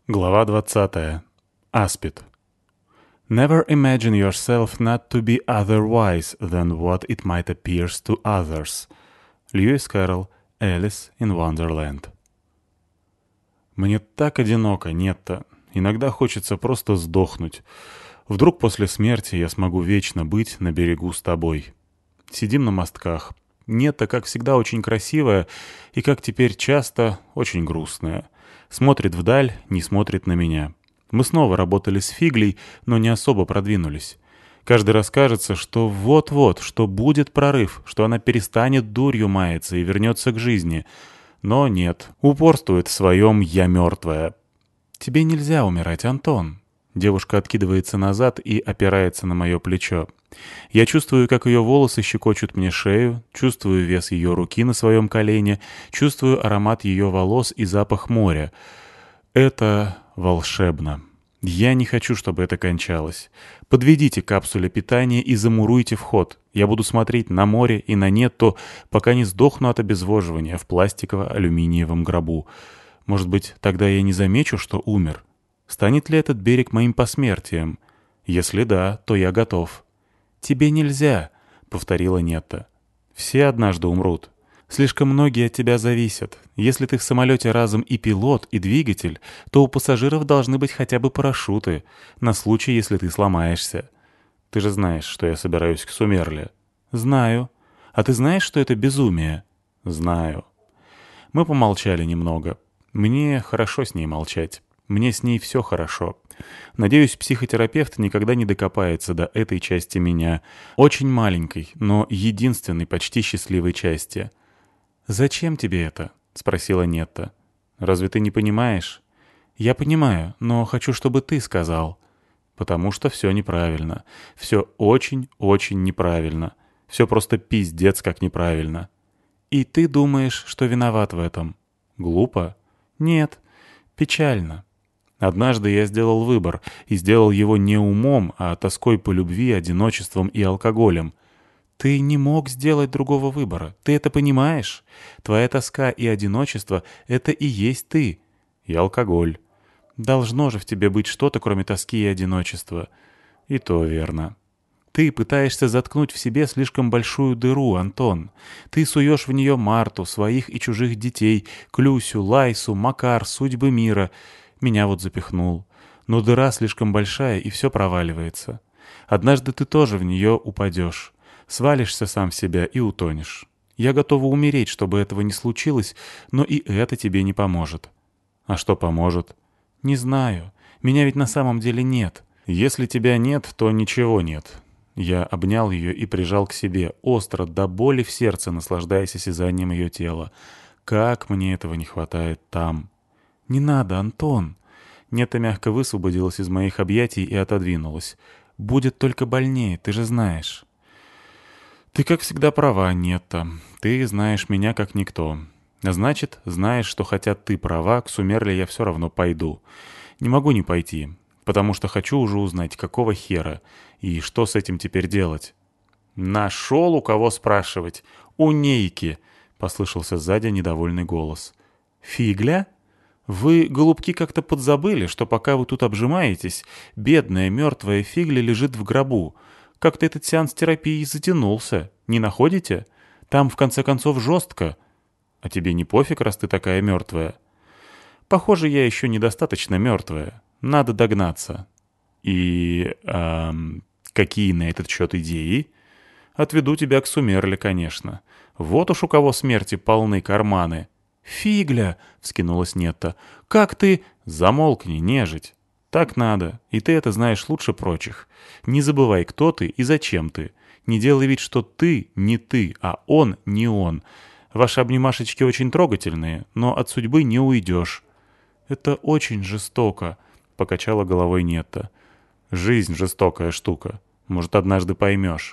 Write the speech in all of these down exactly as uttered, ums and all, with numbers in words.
Глава двадцатая. Аспид. Never imagine yourself not to be otherwise than what it might appear to others. Льюис Кэрролл, Alice in Wonderland. Мне так одиноко, нет-то. Иногда хочется просто сдохнуть. Вдруг после смерти я смогу вечно быть на берегу с тобой. Сидим на мостках. Нетта, как всегда, очень красивая и, как теперь часто, очень грустная. Смотрит вдаль, не смотрит на меня. Мы снова работали с Фиглей, но не особо продвинулись. Каждый раз кажется, что вот-вот, что будет прорыв, что она перестанет дурью маяться и вернется к жизни. Но нет, упорствует в своем «я мертвая». «Тебе нельзя умирать, Антон». Девушка откидывается назад и опирается на мое плечо. Я чувствую, как ее волосы щекочут мне шею, чувствую вес ее руки на своем колене, чувствую аромат ее волос и запах моря. Это волшебно. Я не хочу, чтобы это кончалось. Подведите капсуле питания и замуруйте вход. Я буду смотреть на море и на Нетту, пока не сдохну от обезвоживания в пластиково-алюминиевом гробу. Может быть, тогда я не замечу, что умер? Станет ли этот берег моим посмертием? Если да, то я готов. «Тебе нельзя», — повторила Нетта. «Все однажды умрут. Слишком многие от тебя зависят. Если ты в самолете разом и пилот, и двигатель, то у пассажиров должны быть хотя бы парашюты, на случай, если ты сломаешься. Ты же знаешь, что я собираюсь к Сумерле». «Знаю. А ты знаешь, что это безумие?» «Знаю». Мы помолчали немного. Мне хорошо с ней молчать. Мне с ней все хорошо. Надеюсь, психотерапевт никогда не докопается до этой части меня. Очень маленькой, но единственной почти счастливой части. «Зачем тебе это?» — спросила Нетта. «Разве ты не понимаешь?» «Я понимаю, но хочу, чтобы ты сказал». «Потому что все неправильно. Все очень-очень неправильно. Все просто пиздец как неправильно». «И ты думаешь, что виноват в этом?» «Глупо?» «Нет. Печально». Однажды я сделал выбор, и сделал его не умом, а тоской по любви, одиночеством и алкоголем. Ты не мог сделать другого выбора. Ты это понимаешь? Твоя тоска и одиночество — это и есть ты. И алкоголь. Должно же в тебе быть что-то, кроме тоски и одиночества. И то верно. Ты пытаешься заткнуть в себе слишком большую дыру, Антон. Ты суешь в нее Марту, своих и чужих детей, Клюсю, Лайсу, Макар, судьбы мира — меня вот запихнул. Но дыра слишком большая, и все проваливается. Однажды ты тоже в нее упадешь. Свалишься сам в себя и утонешь. Я готова умереть, чтобы этого не случилось, но и это тебе не поможет». «А что поможет?» «Не знаю. Меня ведь на самом деле нет». «Если тебя нет, то ничего нет». Я обнял ее и прижал к себе, остро, до боли в сердце, наслаждаясь осязанием ее тела. Как мне этого не хватает там. «Не надо, Антон!» Нетта мягко высвободилась из моих объятий и отодвинулась. «Будет только больнее, ты же знаешь». «Ты, как всегда, права, Нетта. Ты знаешь меня как никто. А значит, знаешь, что хотя ты права, к Сумерле я все равно пойду. Не могу не пойти, потому что хочу уже узнать, какого хера, и что с этим теперь делать». «Нашел у кого спрашивать. У Нейки!» — послышался сзади недовольный голос. «Фигля?» «Вы, голубки, как-то подзабыли, что пока вы тут обжимаетесь, бедная мертвая Фигля лежит в гробу. Как-то этот сеанс терапии затянулся. Не находите? Там, в конце концов, жестко. А тебе не пофиг, раз ты такая мертвая?» «Похоже, я еще недостаточно мертвая. Надо догнаться». «И... Эм, какие на этот счет идеи?» «Отведу тебя к Сумерле, конечно. Вот уж у кого смерти полны карманы». «Фигля!» — вскинулась Нетта. «Как ты...» «Замолкни, нежить. Так надо, и ты это знаешь лучше прочих. Не забывай, кто ты и зачем ты. Не делай вид, что ты не ты, а он не он. Ваши обнимашечки очень трогательные, но от судьбы не уйдешь». «Это очень жестоко», — покачала головой Нетта. «Жизнь — жестокая штука. Может, однажды поймешь».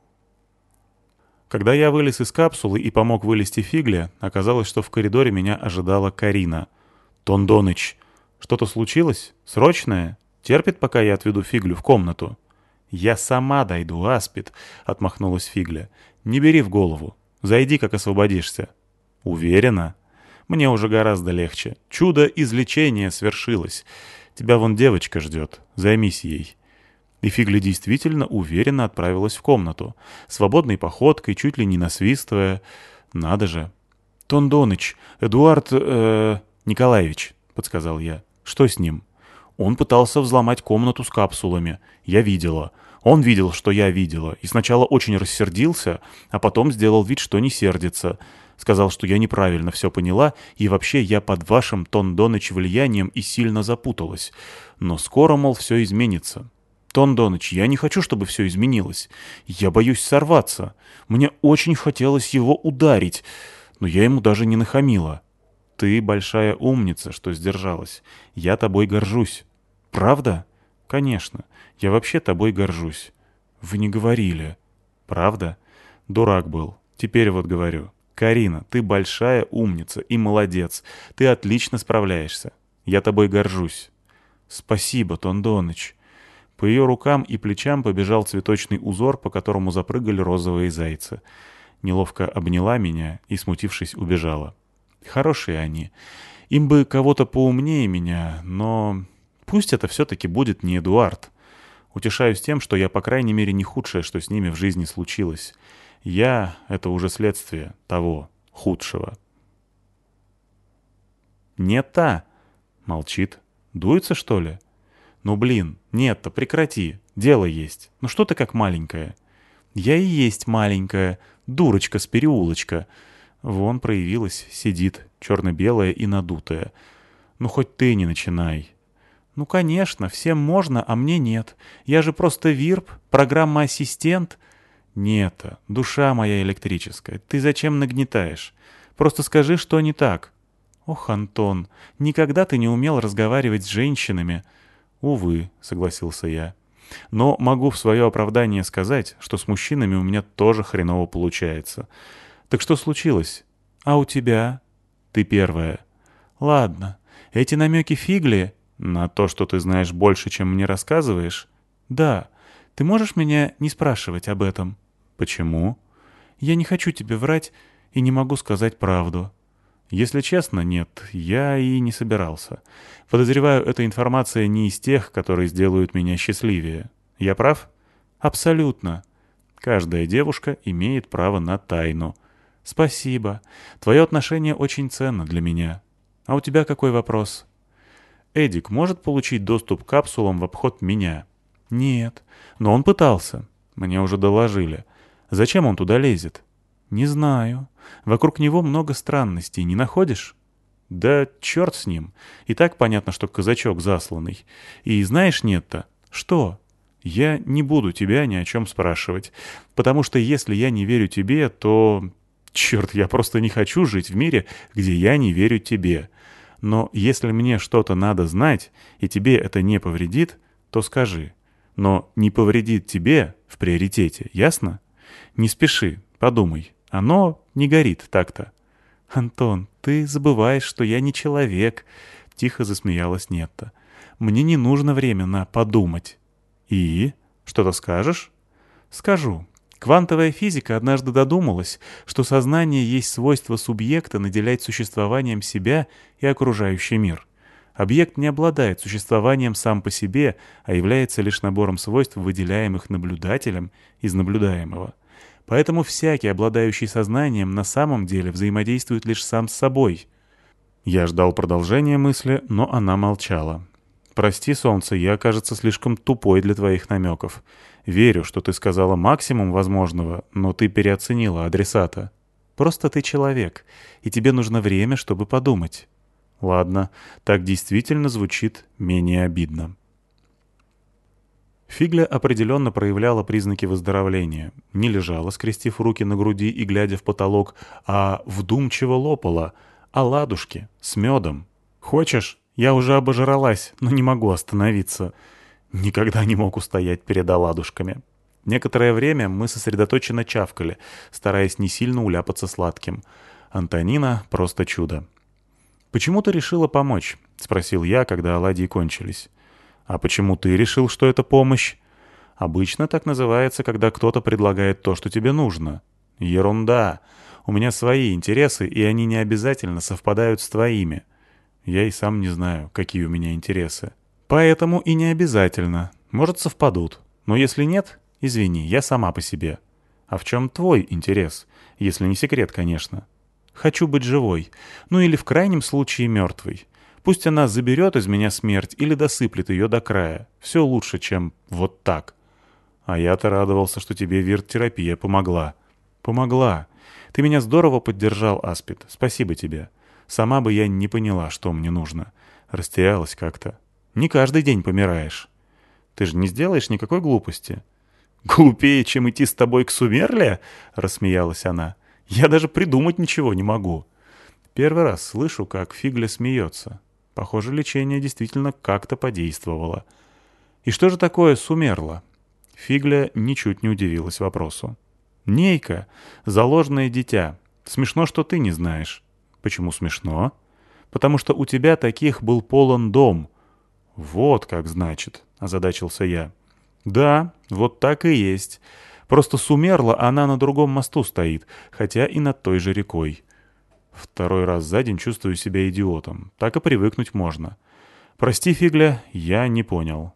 Когда я вылез из капсулы и помог вылезти Фигле, оказалось, что в коридоре меня ожидала Карина. «Тондоныч, что-то случилось? Срочное? Терпит, пока я отведу Фиглю в комнату?» «Я сама дойду, Аспид», — отмахнулась Фигля. «Не бери в голову. Зайди, как освободишься». «Уверена?» Мне уже гораздо легче. Чудо излечения свершилось. Тебя вон девочка ждет. Займись ей». И Фигля действительно уверенно отправилась в комнату, свободной походкой, чуть ли не насвистывая. Надо же. «Тондоныч, Эдуард э, Николаевич», — подсказал я. «Что с ним?» «Он пытался взломать комнату с капсулами. Я видела. Он видел, что я видела, и сначала очень рассердился, а потом сделал вид, что не сердится. Сказал, что я неправильно все поняла, и вообще я под вашим, Тондоныч, влиянием и сильно запуталась. Но скоро, мол, все изменится». «Тондоныч, я не хочу, чтобы все изменилось. Я боюсь сорваться. Мне очень хотелось его ударить, но я ему даже не нахамила». «Ты большая умница, что сдержалась. Я тобой горжусь». «Правда?» «Конечно. Я вообще тобой горжусь». «Вы не говорили». «Правда?» «Дурак был. Теперь вот говорю. Карина, ты большая умница и молодец. Ты отлично справляешься. Я тобой горжусь». «Спасибо, Тондоныч». По ее рукам и плечам побежал цветочный узор, по которому запрыгали розовые зайцы. Неловко обняла меня и, смутившись, убежала. Хорошие они. Им бы кого-то поумнее меня, но пусть это все-таки будет не Эдуард. Утешаюсь тем, что я, по крайней мере, не худшее, что с ними в жизни случилось. Я — это уже следствие того худшего. «Не та!» — молчит. «Дуется, что ли?» «Ну, блин, нет-то, прекрати. Дело есть. Ну что ты как маленькая?» «Я и есть маленькая. Дурочка с переулочка». Вон проявилась, сидит, черно-белая и надутая. «Ну, хоть ты не начинай». «Ну, конечно, всем можно, а мне нет. Я же просто вирп, программа-ассистент». «Нет-то, душа моя электрическая, ты зачем нагнетаешь? Просто скажи, что не так». «Ох, Антон, никогда ты не умел разговаривать с женщинами». «Увы», — согласился я. «Но могу в свое оправдание сказать, что с мужчинами у меня тоже хреново получается. Так что случилось? А у тебя?» «Ты первая». «Ладно. Эти намеки фигли?» «На то, что ты знаешь больше, чем мне рассказываешь?» «Да. Ты можешь меня не спрашивать об этом?» «Почему?» «Я не хочу тебе врать и не могу сказать правду». «Если честно, нет, я и не собирался. Подозреваю, эта информация не из тех, которые сделают меня счастливее. Я прав?» «Абсолютно. Каждая девушка имеет право на тайну». «Спасибо. Твое отношение очень ценно для меня. А у тебя какой вопрос?» «Эдик может получить доступ к капсулам в обход меня?» «Нет. Но он пытался. Мне уже доложили. Зачем он туда лезет?» «Не знаю. Вокруг него много странностей, не находишь?» «Да черт с ним. И так понятно, что казачок засланный. И знаешь, нет-то, что? Я не буду тебя ни о чем спрашивать, потому что если я не верю тебе, то... Черт, я просто не хочу жить в мире, где я не верю тебе. Но если мне что-то надо знать, и тебе это не повредит, то скажи. Но не повредит тебе в приоритете, ясно? Не спеши, подумай. Оно не горит так-то». «Антон, ты забываешь, что я не человек», — тихо засмеялась Нетта. «Мне не нужно время на подумать». «И? Что-то скажешь?» «Скажу. Квантовая физика однажды додумалась, что сознание есть свойство субъекта наделять существованием себя и окружающий мир. Объект не обладает существованием сам по себе, а является лишь набором свойств, выделяемых наблюдателем из наблюдаемого. Поэтому всякий, обладающий сознанием, на самом деле взаимодействует лишь сам с собой». Я ждал продолжения мысли, но она молчала. «Прости, солнце, я, кажется, слишком тупой для твоих намеков. Верю, что ты сказала максимум возможного, но ты переоценила адресата. Просто ты человек, и тебе нужно время, чтобы подумать». «Ладно, так действительно звучит менее обидно». Фигля определенно проявляла признаки выздоровления. Не лежала, скрестив руки на груди и глядя в потолок, а вдумчиво лопала, оладушки с медом. «Хочешь? Я уже обожралась, но не могу остановиться». Никогда не мог устоять перед оладушками. Некоторое время мы сосредоточенно чавкали, стараясь не сильно уляпаться сладким. Антонина — просто чудо. «Почему ты решила помочь?» — спросил я, когда оладьи кончились. «А почему ты решил, что это помощь?» «Обычно так называется, когда кто-то предлагает то, что тебе нужно». «Ерунда. У меня свои интересы, и они не обязательно совпадают с твоими. Я и сам не знаю, какие у меня интересы. Поэтому и не обязательно. Может, совпадут. Но если нет, извини, я сама по себе. А в чем твой интерес? Если не секрет, конечно. Хочу быть живой. Ну или в крайнем случае мертвой. Пусть она заберет из меня смерть или досыплет ее до края. Все лучше, чем вот так. А я-то радовался, что тебе вирт-терапия помогла. Помогла. Ты меня здорово поддержал, Аспид. Спасибо тебе. Сама бы я не поняла, что мне нужно. Растерялась как-то. Не каждый день помираешь. Ты же не сделаешь никакой глупости. «Глупее, чем идти с тобой к Сумерле?» — рассмеялась она. «Я даже придумать ничего не могу». Первый раз слышу, как Фигля смеется. Похоже, лечение действительно как-то подействовало. «И что же такое Сумерла?» Фигля ничуть не удивилась вопросу. «Нейка, заложенное дитя. Смешно, что ты не знаешь». «Почему смешно?» «Потому что у тебя таких был полон дом». «Вот как значит», — озадачился я. «Да, вот так и есть. Просто Сумерла она на другом мосту стоит, хотя и над той же рекой». Второй раз за день чувствую себя идиотом. Так и привыкнуть можно. «Прости, Фигля, я не понял».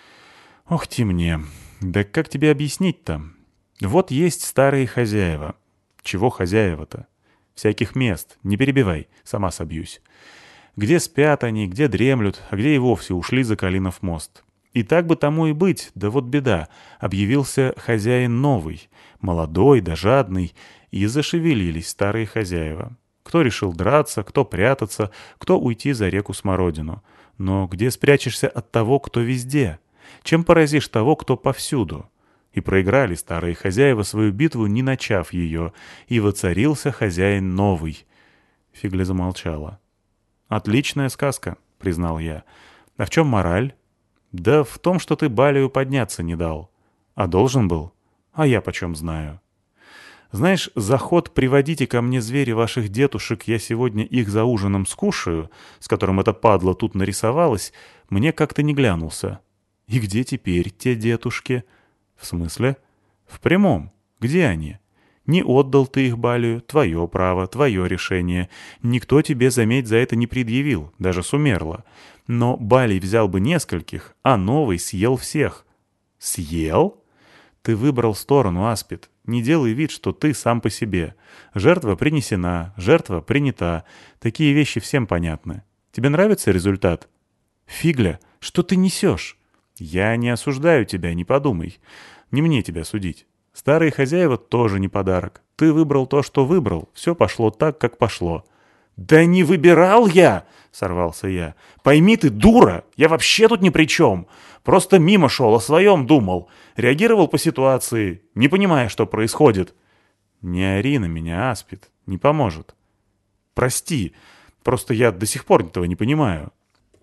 «Ох ты мне, да как тебе объяснить-то? Вот есть старые хозяева». «Чего хозяева-то?» «Всяких мест. Не перебивай, сама собьюсь». Где спят они, где дремлют, а где и вовсе ушли за Калинов мост. И так бы тому и быть, да вот беда. Объявился хозяин новый, молодой да жадный, и зашевелились старые хозяева. Кто решил драться, кто прятаться, кто уйти за реку Смородину. Но где спрячешься от того, кто везде? Чем поразишь того, кто повсюду? И проиграли старые хозяева свою битву, не начав ее, и воцарился хозяин новый. Фигля замолчала. «Отличная сказка», — признал я. «А в чем мораль?» «Да в том, что ты Балию подняться не дал». «А должен был?» «А я почем знаю?» «Знаешь, заход «приводите ко мне звери ваших дедушек, я сегодня их за ужином скушаю», с которым эта падла тут нарисовалась, мне как-то не глянулся. «И где теперь те дедушки?» «В смысле?» «В прямом. Где они?» Не отдал ты их Балию, твое право, твое решение. Никто тебе, заметь, за это не предъявил, даже Сумерла. Но Балий взял бы нескольких, а новый съел всех». «Съел?» «Ты выбрал сторону, Аспид. Не делай вид, что ты сам по себе. Жертва принесена, жертва принята. Такие вещи всем понятны. Тебе нравится результат?» «Фигля, что ты несешь?» «Я не осуждаю тебя, не подумай. Не мне тебя судить. Старые хозяева тоже не подарок. Ты выбрал то, что выбрал. Все пошло так, как пошло». «Да не выбирал я!» — сорвался я. «Пойми ты, дура! Я вообще тут ни при чем. Просто мимо шел, о своем думал. Реагировал по ситуации, не понимая, что происходит». «Не ори на меня, Аспид. Не поможет». «Прости. Просто я до сих пор этого не понимаю».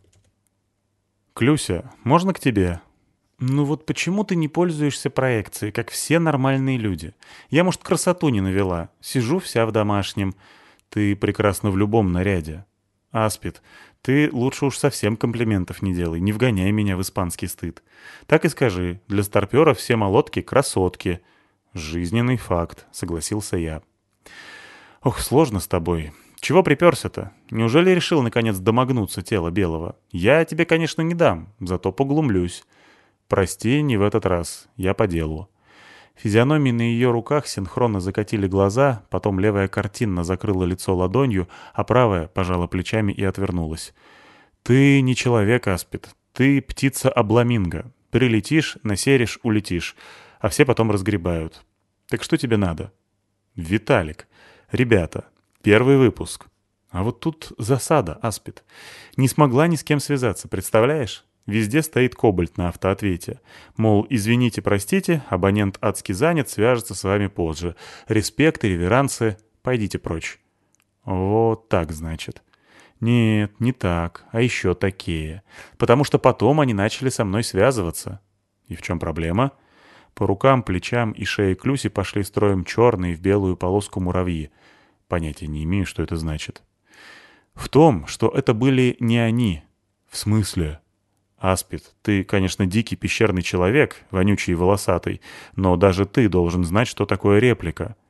«Клюся, можно к тебе?» «Ну вот почему ты не пользуешься проекцией, как все нормальные люди? Я, может, красоту не навела. Сижу вся в домашнем. Ты прекрасна в любом наряде. Аспид, ты лучше уж совсем комплиментов не делай, не вгоняй меня в испанский стыд. Так и скажи, для старпера все молодки — красотки». «Жизненный факт», — согласился я. «Ох, сложно с тобой. Чего приперся-то? Неужели решил, наконец, домогнуться тела Белого? Я тебе, конечно, не дам, зато поглумлюсь». «Прости, не в этот раз. Я по делу». Физиономии на ее руках синхронно закатили глаза, потом левая картинно закрыла лицо ладонью, а правая пожала плечами и отвернулась. «Ты не человек, Аспид. Ты птица-обламинго. Прилетишь, насеришь, улетишь. А все потом разгребают. Так что тебе надо?» «Виталик. Ребята. Первый выпуск». А вот тут засада, Аспид. Не смогла ни с кем связаться, представляешь? Везде стоит кобальт на автоответе. Мол, извините, простите, абонент адски занят, свяжется с вами позже. Респекты, реверансы, пойдите прочь. Вот так, значит. Нет, не так, а еще такие. Потому что потом они начали со мной связываться. И в чем проблема? По рукам, плечам и шее Клюси пошли строем черные в белую полоску муравьи. Понятия не имею, что это значит. В том, что это были не они. В смысле? «Аспид, ты, конечно, дикий пещерный человек, вонючий и волосатый, но даже ты должен знать, что такое реплика».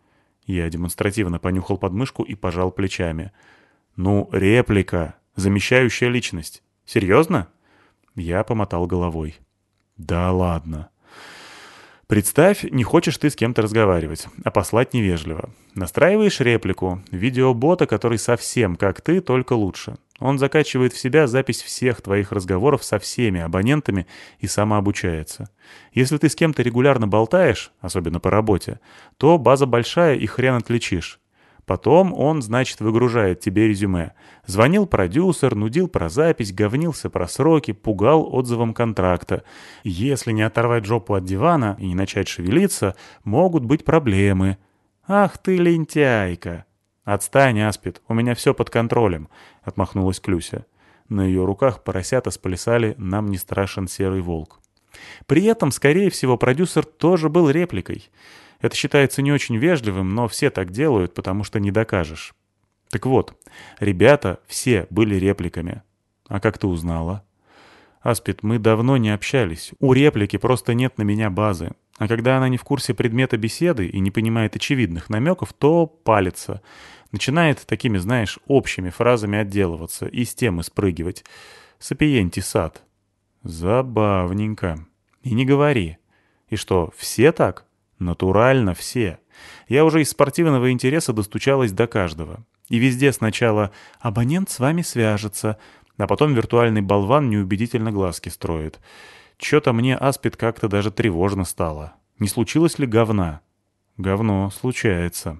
Я демонстративно понюхал подмышку и пожал плечами. «Ну, реплика, замещающая личность. Серьезно?» Я помотал головой. «Да ладно. Представь, не хочешь ты с кем-то разговаривать, а послать невежливо. Настраиваешь реплику, видеобота, который совсем как ты, только лучше. Он закачивает в себя запись всех твоих разговоров со всеми абонентами и самообучается. Если ты с кем-то регулярно болтаешь, особенно по работе, то база большая и хрен отличишь. Потом он, значит, выгружает тебе резюме. Звонил продюсер, нудил про запись, говнился про сроки, пугал отзывом контракта. Если не оторвать жопу от дивана и не начать шевелиться, могут быть проблемы. «Ах ты лентяйка!» «Отстань, Аспид, у меня все под контролем», — отмахнулась Клюся. На ее руках поросята сплясали «Нам не страшен серый волк». При этом, скорее всего, продюсер тоже был репликой. Это считается не очень вежливым, но все так делают, потому что не докажешь. Так вот, ребята все были репликами. А как ты узнала? Аспид, мы давно не общались. У реплики просто нет на меня базы. А когда она не в курсе предмета беседы и не понимает очевидных намеков, то палится. Начинает такими, знаешь, общими фразами отделываться и с темы спрыгивать. Сапиенти сад. Забавненько. И не говори. И что, все так? Натурально все. Я уже из спортивного интереса достучалась до каждого. И везде сначала «абонент с вами свяжется», а потом виртуальный болван неубедительно глазки строит. Чё-то мне, Аспид, как-то даже тревожно стало. Не случилось ли говна? Говно случается.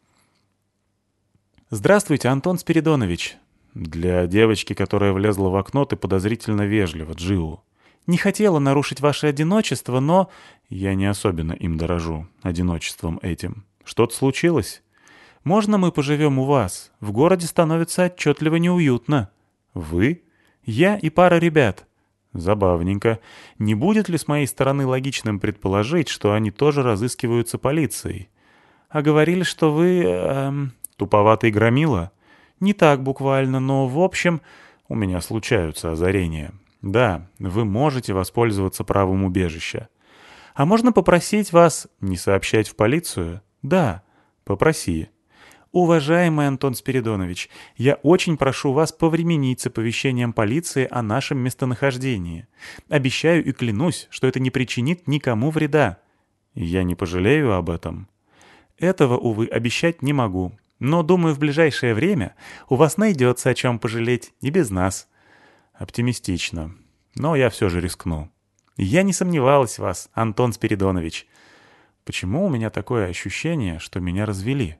«Здравствуйте, Антон Спиридонович». Для девочки, которая влезла в окно, ты подозрительно вежлива, Джиу. «Не хотела нарушить ваше одиночество, но...» «Я не особенно им дорожу, одиночеством этим. Что-то случилось?» «Можно мы поживем у вас? В городе становится отчетливо неуютно». «Вы?» «Я и пара ребят». «Забавненько. Не будет ли с моей стороны логичным предположить, что они тоже разыскиваются полицией?» «А говорили, что вы... Эм... туповатый громила?» «Не так буквально, но в общем...» «У меня случаются озарения». «Да, вы можете воспользоваться правом убежища». «А можно попросить вас не сообщать в полицию?» «Да, попроси». «Уважаемый Антон Спиридонович, я очень прошу вас повременить с оповещением полиции о нашем местонахождении. Обещаю и клянусь, что это не причинит никому вреда». «Я не пожалею об этом». «Этого, увы, обещать не могу. Но, думаю, в ближайшее время у вас найдется о чем пожалеть и без нас». «Оптимистично. Но я все же рискну». «Я не сомневалась в вас, Антон Спиридонович». «Почему у меня такое ощущение, что меня развели?»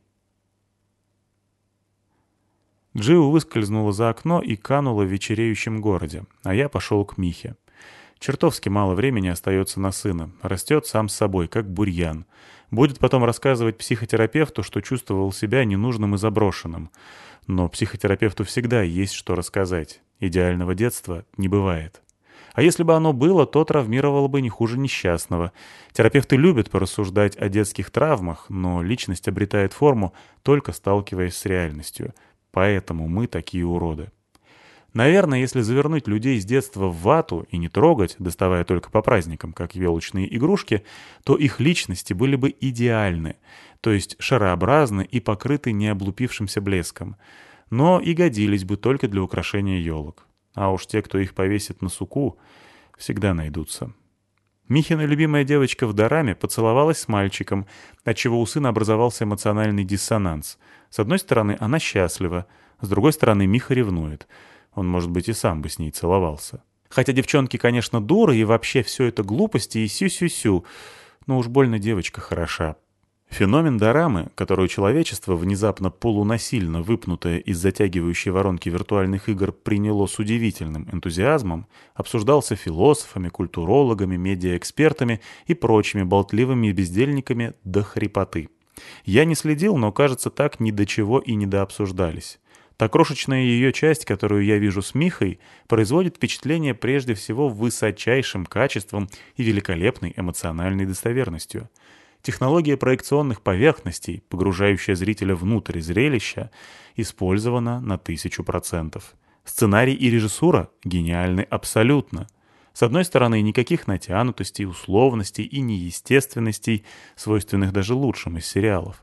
Джиу выскользнула за окно и канула в вечереющем городе, а я пошел к Михе. Чертовски мало времени остается на сына. Растет сам с собой, как бурьян. Будет потом рассказывать психотерапевту, что чувствовал себя ненужным и заброшенным. Но психотерапевту всегда есть что рассказать. Идеального детства не бывает. А если бы оно было, то травмировало бы не хуже несчастного. Терапевты любят порассуждать о детских травмах, но личность обретает форму, только сталкиваясь с реальностью. Поэтому мы такие уроды. Наверное, если завернуть людей с детства в вату и не трогать, доставая только по праздникам, как елочные игрушки, то их личности были бы идеальны, то есть шарообразны и покрыты необлупившимся блеском, но и годились бы только для украшения елок. А уж те, кто их повесит на суку, всегда найдутся. Михина любимая девочка в дораме поцеловалась с мальчиком, отчего у сына образовался эмоциональный диссонанс. С одной стороны, она счастлива, с другой стороны, Миха ревнует. Он, может быть, и сам бы с ней целовался. Хотя девчонки, конечно, дуры, и вообще все это глупости и сю-сю-сю, но уж больно девочка хороша. Феномен дорамы, которую человечество, внезапно полунасильно выпнутое из затягивающей воронки виртуальных игр, приняло с удивительным энтузиазмом, обсуждался философами, культурологами, медиаэкспертами и прочими болтливыми бездельниками до хрипоты. Я не следил, но, кажется, так ни до чего и не дообсуждались. Та крошечная ее часть, которую я вижу с Михой, производит впечатление прежде всего высочайшим качеством и великолепной эмоциональной достоверностью. Технология проекционных поверхностей, погружающая зрителя внутрь зрелища, использована на тысячу процентов. Сценарий и режиссура гениальны абсолютно. С одной стороны, никаких натянутостей, условностей и неестественностей, свойственных даже лучшим из сериалов.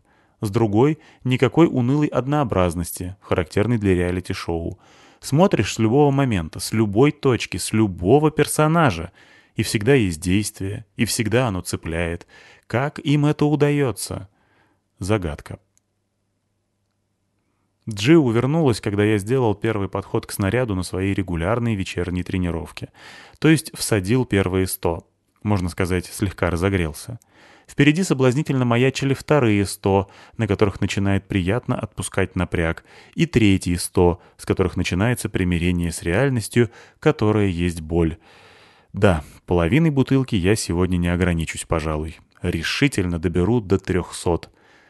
С другой — никакой унылой однообразности, характерной для реалити-шоу. Смотришь с любого момента, с любой точки, с любого персонажа. И всегда есть действие, и всегда оно цепляет. Как им это удается? Загадка. Джиу вернулась, когда я сделал первый подход к снаряду на своей регулярной вечерней тренировке. То есть всадил первые сто. Можно сказать, слегка разогрелся. Впереди соблазнительно маячили вторые сто, на которых начинает приятно отпускать напряг, и третьи сто, с которых начинается примирение с реальностью, которая есть боль. Да, половиной бутылки я сегодня не ограничусь, пожалуй. Решительно доберу до трехсот.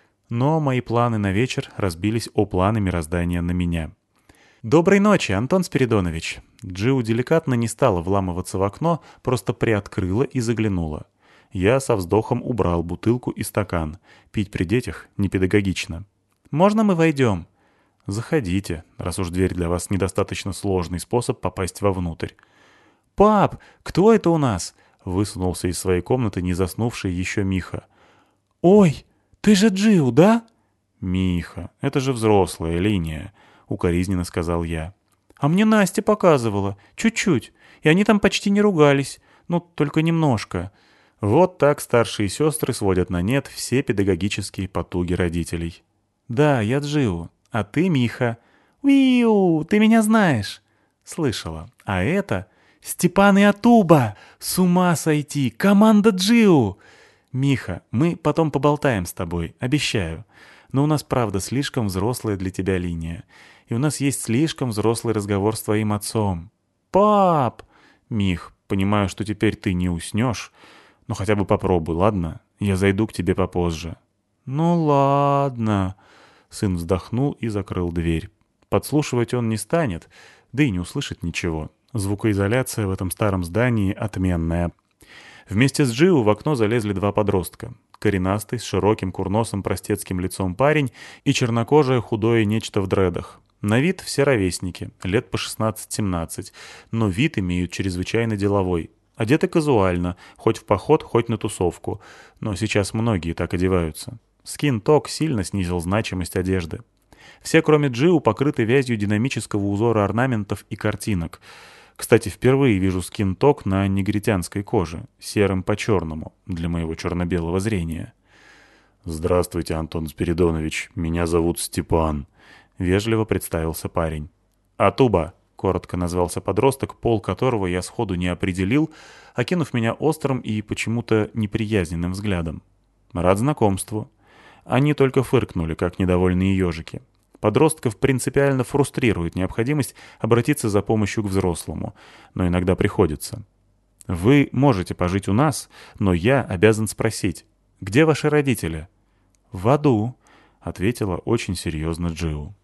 Но мои планы на вечер разбились о планы мироздания на меня. «Доброй ночи, Антон Спиридонович!» Джиу деликатно не стала вламываться в окно, просто приоткрыла и заглянула. Я со вздохом убрал бутылку и стакан. Пить при детях непедагогично. «Можно мы войдем?» «Заходите, раз уж дверь для вас недостаточно сложный способ попасть вовнутрь». «Пап, кто это у нас?» — высунулся из своей комнаты не заснувший еще Миха. «Ой, ты же Джиу, да?» «Миха, это же взрослая линия», — укоризненно сказал я. «А мне Настя показывала. Чуть-чуть. И они там почти не ругались. Ну, только немножко». Вот так старшие сестры сводят на нет все педагогические потуги родителей. «Да, я Джиу. А ты Миха». «Уиу, ты меня знаешь». «Слышала. А это...» «Степан и Атуба! С ума сойти! Команда Джиу!» «Миха, мы потом поболтаем с тобой, обещаю. Но у нас, правда, слишком взрослая для тебя линия. И у нас есть слишком взрослый разговор с твоим отцом». «Пап!» «Мих, понимаю, что теперь ты не уснешь. Но хотя бы попробуй, ладно? Я зайду к тебе попозже». «Ну ладно». Сын вздохнул и закрыл дверь. Подслушивать он не станет, да и не услышит ничего. Звукоизоляция в этом старом здании отменная. Вместе с Джиу в окно залезли два подростка. Коренастый, с широким курносым простецким лицом парень и чернокожее худое нечто в дредах. На вид все ровесники, лет по шестнадцать-семнадцать, но вид имеют чрезвычайно деловой. Одеты казуально, хоть в поход, хоть на тусовку. Но сейчас многие так одеваются. Скин-ток сильно снизил значимость одежды. Все, кроме Джиу, покрыты вязью динамического узора орнаментов и картинок. Кстати, впервые вижу скин-ток на негритянской коже, серым по черному, для моего черно-белого зрения. «Здравствуйте, Антон Спиридонович, меня зовут Степан», — вежливо представился парень. «Атуба», — коротко назвался подросток, пол которого я сходу не определил, окинув меня острым и почему-то неприязненным взглядом. «Рад знакомству». Они только фыркнули, как недовольные ежики. Подростков принципиально фрустрирует необходимость обратиться за помощью к взрослому, но иногда приходится. «Вы можете пожить у нас, но я обязан спросить, где ваши родители?» «В аду», — ответила очень серьезно Джиу.